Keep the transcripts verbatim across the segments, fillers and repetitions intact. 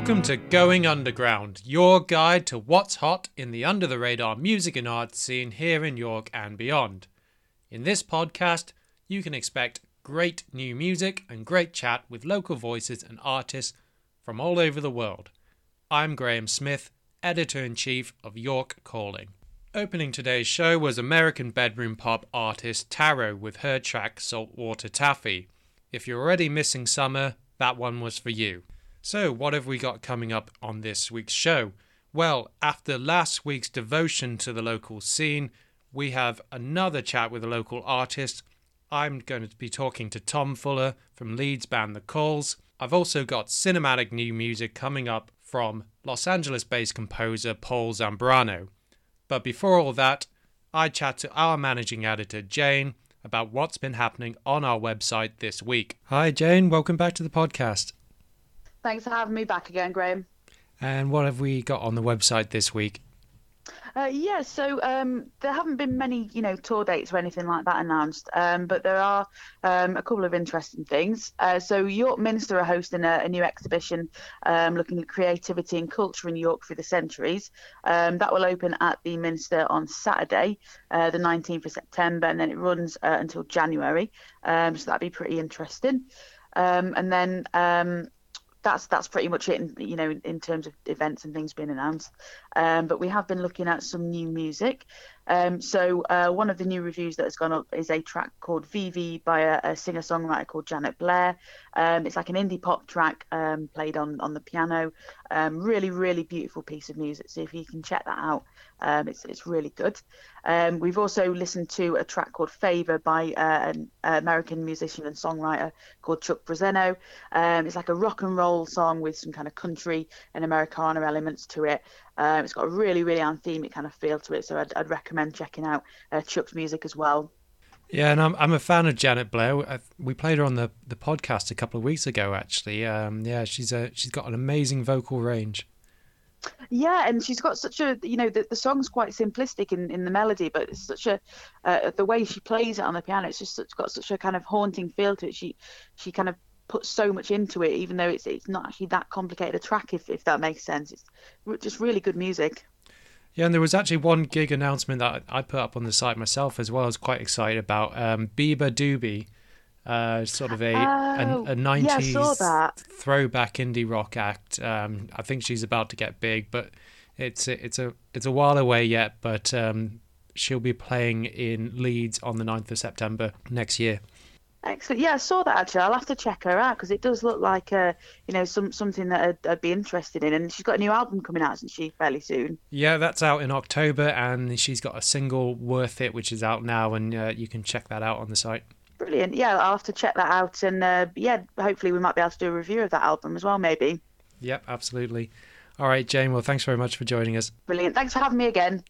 Welcome to Going Underground, your guide to what's hot in the under-the-radar music and art scene here in York and beyond. In this podcast, you can expect great new music and great chat with local voices and artists from all over the world. I'm Graham Smith, Editor-in-Chief of York Calling. Opening today's show was American bedroom pop artist Taro with her track Saltwater Taffy. If you're already missing summer, that one was for you. So, what have we got coming up on this week's show? Well, after last week's devotion to the local scene, we have another chat with a local artist. I'm going to be talking to Tom Fuller from Leeds band The Calls. I've also got cinematic new music coming up from Los Angeles-based composer Paul Zambrano. But before all that, I chat to our managing editor, Jane, about what's been happening on our website this week. Hi, Jane. Welcome back to the podcast. Thanks for having me back again, Graham. And what have we got on the website this week? Uh, yeah, so um, there haven't been many, you know, tour dates or anything like that announced, um, but there are um, a couple of interesting things. Uh, so York Minster are hosting a, a new exhibition um, looking at creativity and culture in York through the centuries. Um, that will open at the Minster on Saturday, uh, the nineteenth of September, and then it runs uh, until January. Um, so that'd be pretty interesting. Um, and then... Um, That's that's pretty much it, in, you know, in, in terms of events and things being announced. Um, but we have been looking at some new music. Um, so uh, one of the new reviews that has gone up is a track called Vivi by a, a singer-songwriter called Janet Blair. Um, it's like an indie pop track um, played on, on the piano. Um, really, really beautiful piece of music. So if you can check that out, um, it's it's really good. Um, we've also listened to a track called Favor by uh, an American musician and songwriter called Chuck Brazzeno. Um, it's like a rock and roll song with some kind of country and Americana elements to it. Um, it's got a really, really anthemic kind of feel to it, so I'd, I'd recommend checking out uh, Chuck's music as well. Yeah, and I'm I'm a fan of Janet Blair. We played her on the, the podcast a couple of weeks ago, actually. Um, yeah, she's a she's got an amazing vocal range. Yeah, and she's got such a, you know, the, the song's quite simplistic in, in the melody, but it's such a, uh, the way she plays it on the piano, it's just such, got such a kind of haunting feel to it. She she kind of puts so much into it, even though it's it's not actually that complicated a track, if, if that makes sense. It's just really good music. Yeah, and there was actually one gig announcement that I put up on the site myself as well. I was quite excited about um, Biba Doobie, uh, sort of a, oh, a, a nineties yeah, I saw that. throwback indie rock act. Um, I think she's about to get big, but it's a, it's a it's a while away yet. But um, she'll be playing in Leeds on the ninth of September next year. Excellent. Yeah, I saw that actually. I'll have to check her out because it does look like, uh, you know, some something that I'd, I'd be interested in. And she's got a new album coming out, isn't she, fairly soon? Yeah, that's out in October, and she's got a single, Worth It, which is out now, and uh, you can check that out on the site. Brilliant. Yeah, I'll have to check that out. And uh, yeah, hopefully we might be able to do a review of that album as well, maybe. Yep, absolutely. All right, Jane, well, thanks very much for joining us. Brilliant. Thanks for having me again.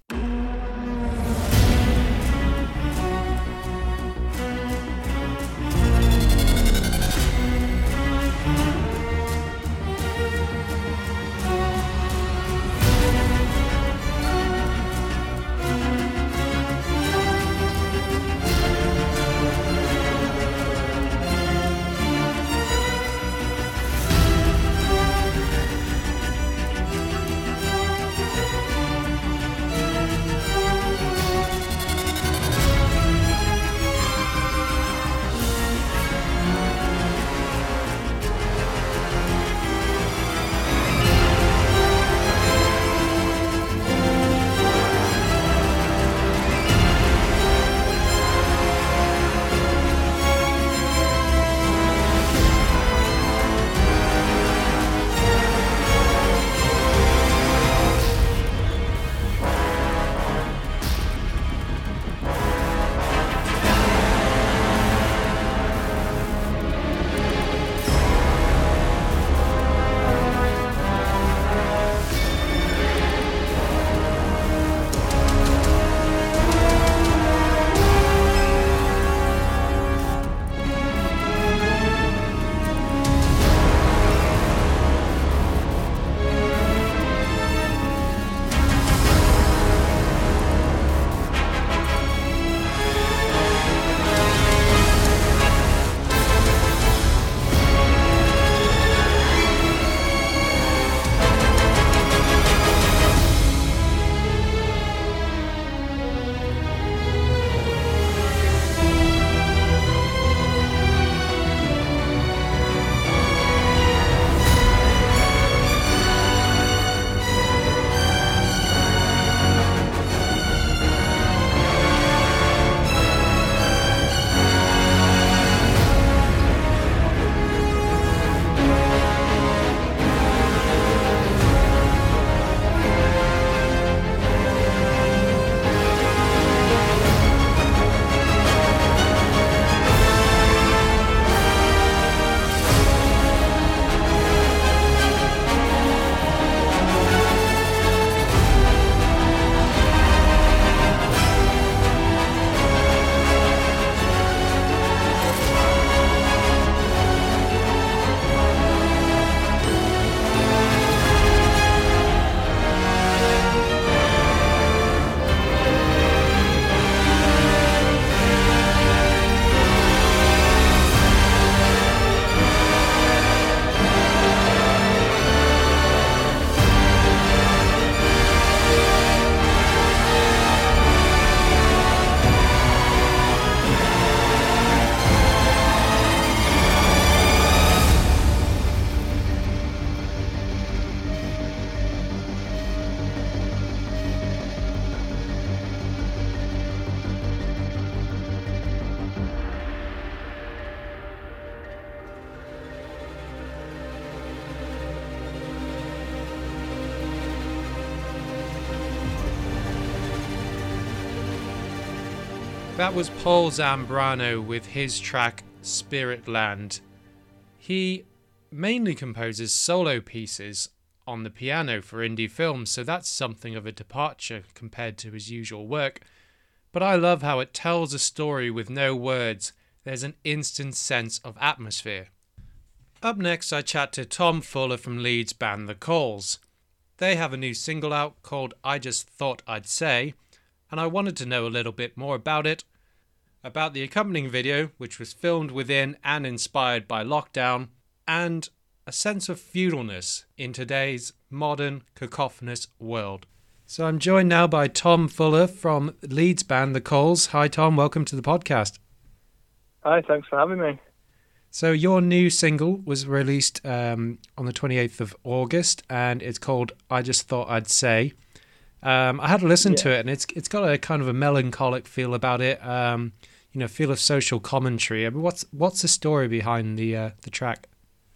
That was Paul Zambrano with his track Spiritland. He mainly composes solo pieces on the piano for indie films, so that's something of a departure compared to his usual work. But I love how it tells a story with no words. There's an instant sense of atmosphere. Up next, I chat to Tom Fuller from Leeds band The Calls. They have a new single out called I Just Thought I'd Say, and I wanted to know a little bit more about it, about the accompanying video, which was filmed within and inspired by lockdown, and a sense of feudalness in today's modern, cacophonous world. So I'm joined now by Tom Fuller from Leeds band The Calls. Hi Tom, welcome to the podcast. Hi, thanks for having me. So your new single was released um, on the twenty-eighth of August, and it's called I Just Thought I'd Say. Um, I had to listen yeah. to it, and it's it's got a kind of a melancholic feel about it, um, you know, feel of social commentary. I mean, what's what's the story behind the uh, the track?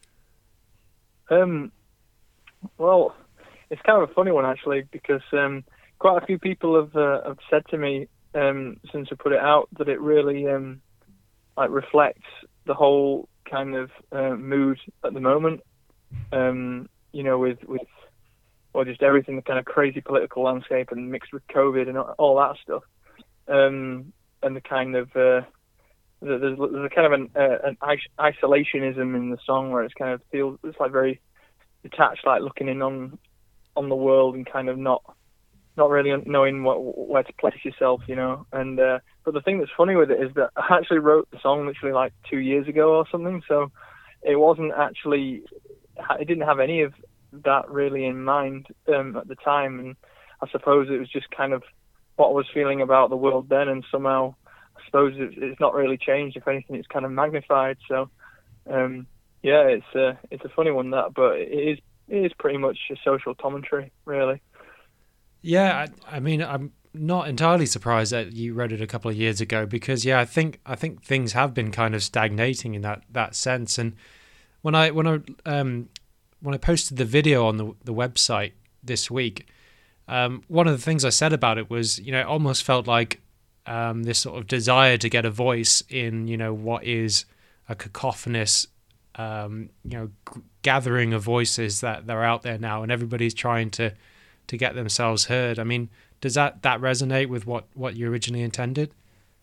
Um, well, it's kind of a funny one actually, because um, quite a few people have uh, have said to me um, since I put it out that it really um, like reflects the whole kind of uh, mood at the moment. Um, you know, with with well, just everything, the kind of crazy political landscape, and mixed with COVID and all that stuff, um, and the kind of uh, there's, there's a kind of an, uh, an isolationism in the song where it's kind of feels it's like very detached, like looking in on on the world and kind of not not really knowing what where to place yourself, you know. And uh, but the thing that's funny with it is that I actually wrote the song literally like two years ago or something, so it wasn't actually it didn't have any of that really in mind um, at the time, and I suppose it was just kind of what I was feeling about the world then, and somehow I suppose it's, it's not really changed. If anything, it's kind of magnified. So um, yeah, it's a it's a funny one that, but it is it is pretty much a social commentary, really. Yeah, I, I mean, I'm not entirely surprised that you wrote it a couple of years ago, because yeah, I think I think things have been kind of stagnating in that, that sense. And when I when I um when I posted the video on the the website this week, um, one of the things I said about it was, you know, it almost felt like um, this sort of desire to get a voice in, you know, what is a cacophonous, um, you know, g- gathering of voices that they're out there now, and everybody's trying to to get themselves heard. I mean, does that, that resonate with what, what you originally intended?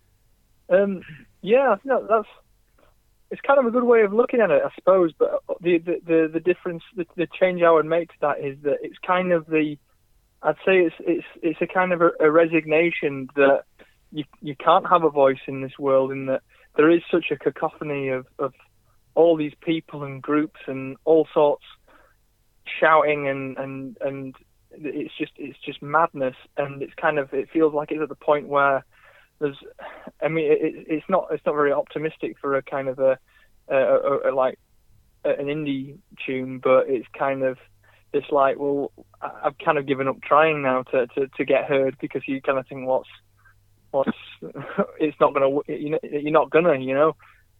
Um, yeah, I think that, that's it's kind of a good way of looking at it, I suppose. But the the the, the difference, the, the change I would make to that is that it's kind of the, I'd say it's it's it's a kind of a, a resignation that you you can't have a voice in this world, in that there is such a cacophony of of all these people and groups and all sorts shouting and and and it's just it's just madness, and it's kind of it feels like it's at the point where there's I mean it, it's not it's not very optimistic for a kind of a, a, a, a like an indie tune, but it's kind of it's like, well, I've kind of given up trying now to, to, to get heard, because you kind of think what's what's it's not gonna you know you're not gonna you know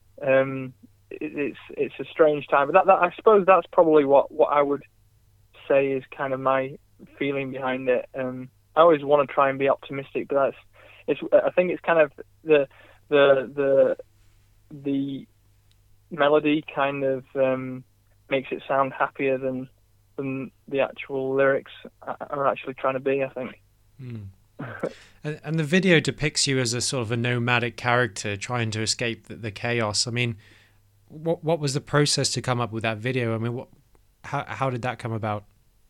um it, it's it's a strange time, but that, that I suppose that's probably what what I would say is kind of my feeling behind it. Um, I always want to try and be optimistic, but that's it's. I think it's kind of the the the the melody kind of um, makes it sound happier than than the actual lyrics are actually trying to be, I think. Mm. and, and the video depicts you as a sort of a nomadic character trying to escape the, the chaos. I mean, what what was the process to come up with that video? I mean, what how how did that come about?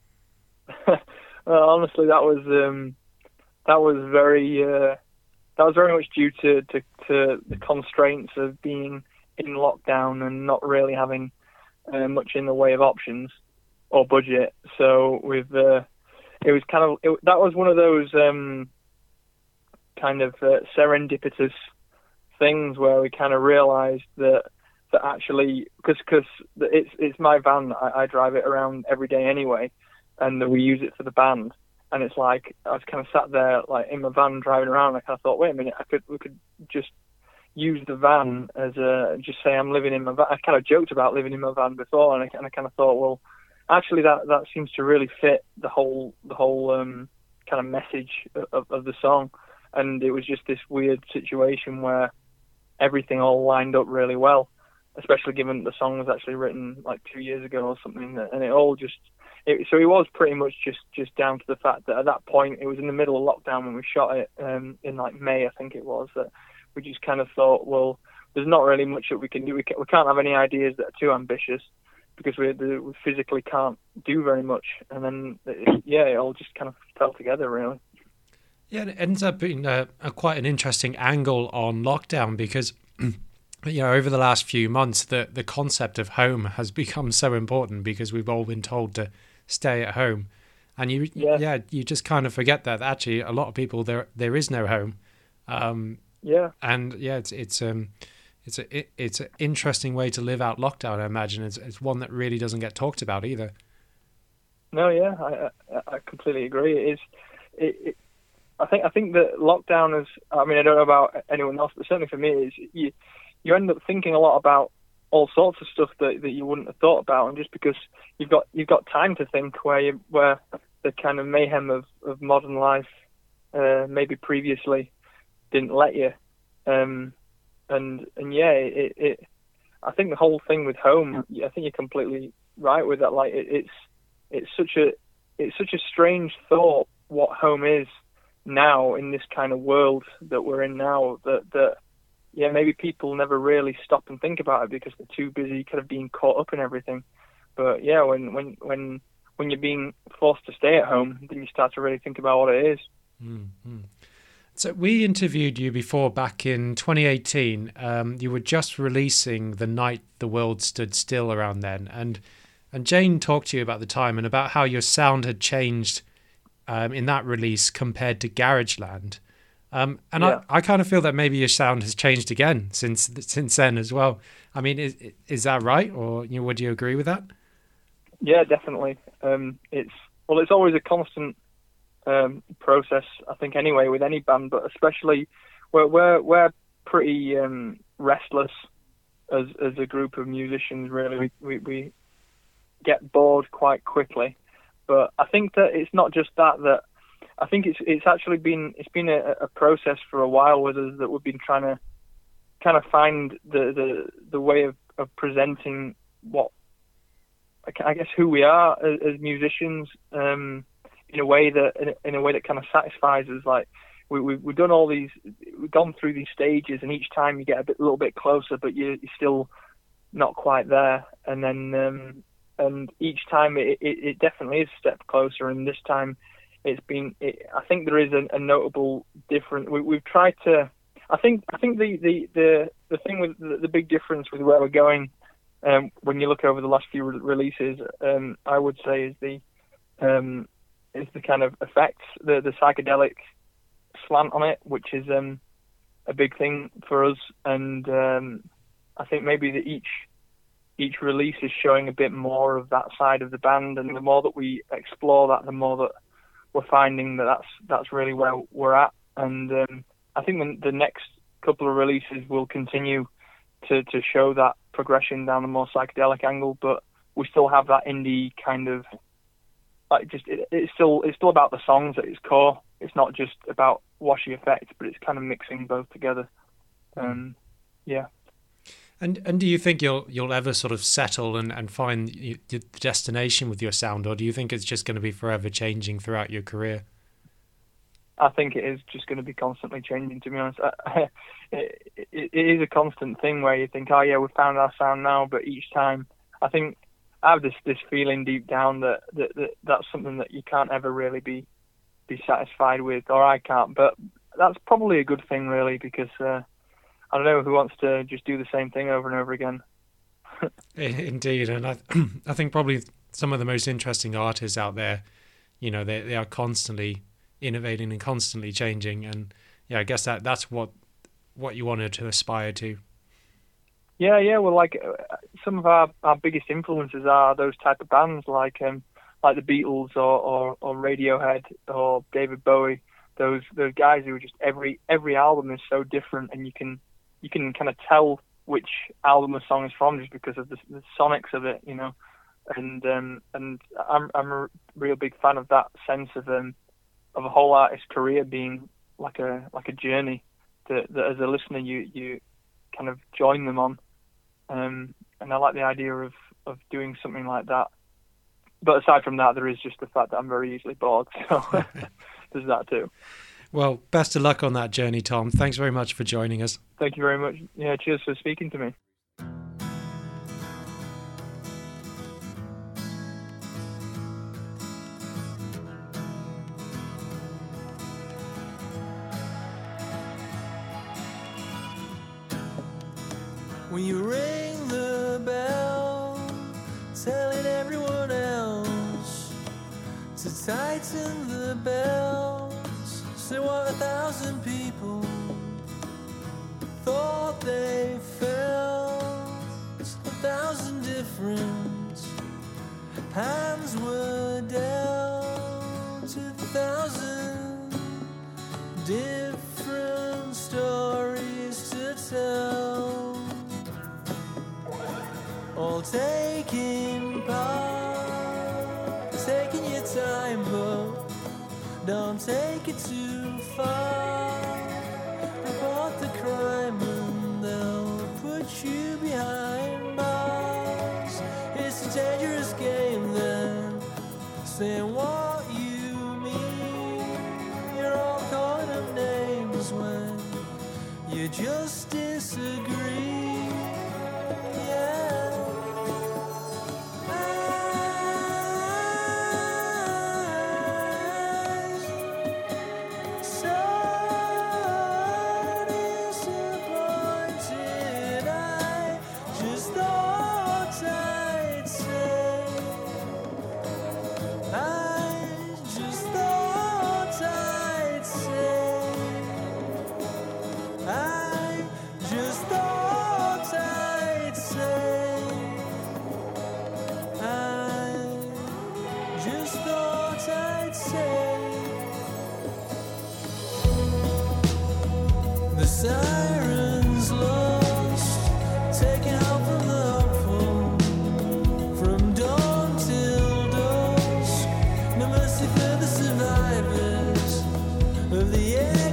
Well, honestly, that was um, that was very uh, that was very much due to, to, to the constraints of being in lockdown and not really having uh, much in the way of options or budget. So with uh, it was kind of it, that was one of those um, kind of uh, serendipitous things where we kind of realised that that actually because because it's it's my van, I, I drive it around every day anyway. And we use it for the band, and it's like I was kind of sat there like in my van driving around. And I kind of thought, wait a minute, I could we could just use the van as a just say I'm living in my van. I kind of joked about living in my van before, and I, and I kind of thought, well, actually that, that seems to really fit the whole the whole um, kind of message of, of the song. and it was just this weird situation where everything all lined up really well, especially given the song was actually written like two years ago or something, and it all just it, so it was pretty much just just down to the fact that at that point it was in the middle of lockdown when we shot it, um, in like May I think it was, that we just kind of thought, well, there's not really much that we can do. We, can, we can't have any ideas that are too ambitious because we, we physically can't do very much, and then it, yeah, it all just kind of fell together really. Yeah, it ends up being a, a quite an interesting angle on lockdown because, you know, over the last few months, the, the concept of home has become so important because we've all been told to stay at home. And you, yeah, yeah you just kind of forget that actually a lot of people, there there is no home. Um, yeah. And yeah, it's it's um it's a it, it's an interesting way to live out lockdown. I imagine it's it's one that really doesn't get talked about either. No, yeah, I I, I completely agree. It is it. it I think I think that lockdown is. I mean, I don't know about anyone else, but certainly for me, is you you end up thinking a lot about all sorts of stuff that, that you wouldn't have thought about, and just because you've got you've got time to think, where you where the kind of mayhem of, of modern life uh, maybe previously didn't let you, um, and and yeah, it, it I think the whole thing with home, I think you're completely right with that. Like it, it's it's such a it's such a strange thought what home is now in this kind of world that we're in now, that that yeah, maybe people never really stop and think about it because they're too busy kind of being caught up in everything. But yeah, when when when when you're being forced to stay at home, then you start to really think about what it is. Mm-hmm. So we interviewed you before back in twenty eighteen. Um, you were just releasing The Night the World Stood Still around then, and and Jane talked to you about the time and about how your sound had changed Um, in that release compared to Garageland, um, and yeah. I, I kind of feel that maybe your sound has changed again since since then as well. I mean, is is that right, or you know, would you agree with that? Yeah, definitely. Um, it's well, it's always a constant um, process, I think, anyway, with any band, but especially we're we're, we're pretty um, restless as as a group of musicians. Really, we, we we get bored quite quickly. But I think that it's not just that. That I think it's it's actually been it's been a, a process for a while with us, that we've been trying to kind of find the the, the way of, of presenting what I guess who we are as, as musicians, um, in a way that in a, in a way that kind of satisfies us. Like we, we we've done all these, we've gone through these stages, and each time you get a bit, little bit closer, but you, you're still not quite there. And then. Um, And each time it, it, it definitely is a step closer, and this time it's been. It, I think there is a, a notable difference. We, we've tried to. I think. I think the the, the, the thing with the, the big difference with where we're going, um, when you look over the last few re- releases, um, I would say is the um, is the kind of effects, the the psychedelic slant on it, which is um, a big thing for us, and um, I think maybe that each. Each release is showing a bit more of that side of the band, and the more that we explore that, the more that we're finding that that's that's really where we're at. And um, I think the, the next couple of releases will continue to, to show that progression down the more psychedelic angle, but we still have that indie kind of like just it, it's still it's still about the songs at its core. It's not just about washy effects, but it's kind of mixing both together. Um, yeah. And and do you think you'll you'll ever sort of settle and, and find the destination with your sound, or do you think it's just going to be forever changing throughout your career? I think it is just going to be constantly changing, to be honest. It, it, it is a constant thing where you think, oh yeah, we've found our sound now, but each time, I think I have this, this feeling deep down that, that, that that's something that you can't ever really be be satisfied with, or I can't. But that's probably a good thing, really, because uh, I don't know who wants to just do the same thing over and over again. Indeed, and I, I think probably some of the most interesting artists out there, you know, they they are constantly innovating and constantly changing, and yeah, I guess that that's what what you wanted to aspire to. Yeah, yeah. Well, like uh, some of our, our biggest influences are those type of bands, like um, like the Beatles or, or, or Radiohead or David Bowie. Those those guys who are just every every album is so different, and you can you can kind of tell which album a song is from just because of the, the sonics of it, you know. And um, and I'm I'm a real big fan of that sense of um of a whole artist's career being like a like a journey that, that as a listener you you kind of join them on. Um, and I like the idea of, of doing something like that. But aside from that, there is just the fact that I'm very easily bored. So there's that too. Well, best of luck on that journey, Tom. Thanks very much for joining us. Thank you very much. Yeah, cheers for speaking to me. When you ring the bell, telling everyone else to tighten the belts, say what a thousand people thought they felt. A thousand different hands were dealt to a thousand different stories to tell. All taking part, taking your time, but don't take it too far. Report the crime and they'll put you behind bars. It's a dangerous game then, saying what you mean. You're all calling them names when you just disagree. Sirens lost, taking out from the hopeful, from dawn till dusk. No mercy for the survivors of the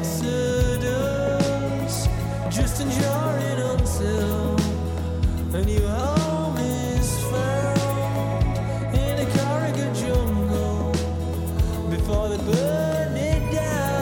exodus. Just enduring until a new home is found in a corrugated jungle before they burn it down.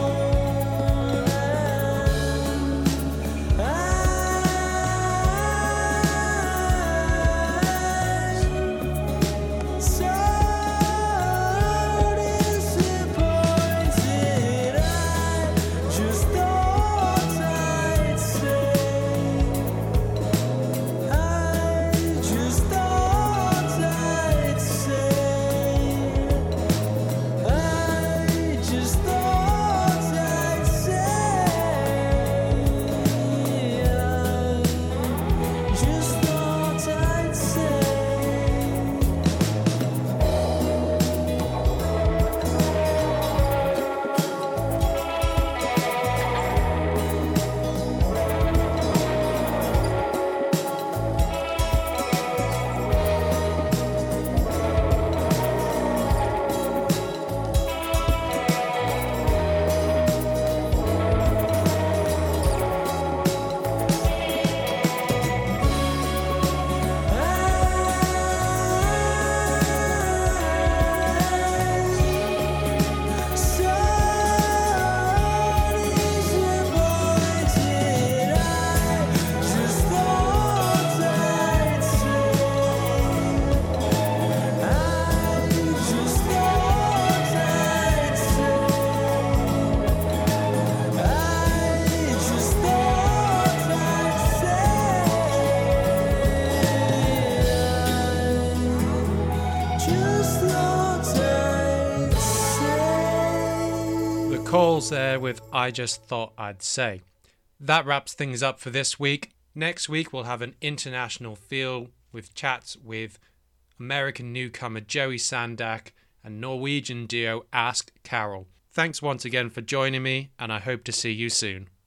Coles there with I Just Thought I'd Say. That wraps things up for this week. Next week we'll have an international feel with chats with American newcomer Joey Sandak and Norwegian duo Ask Carol. Thanks once again for joining me, and I hope to see you soon.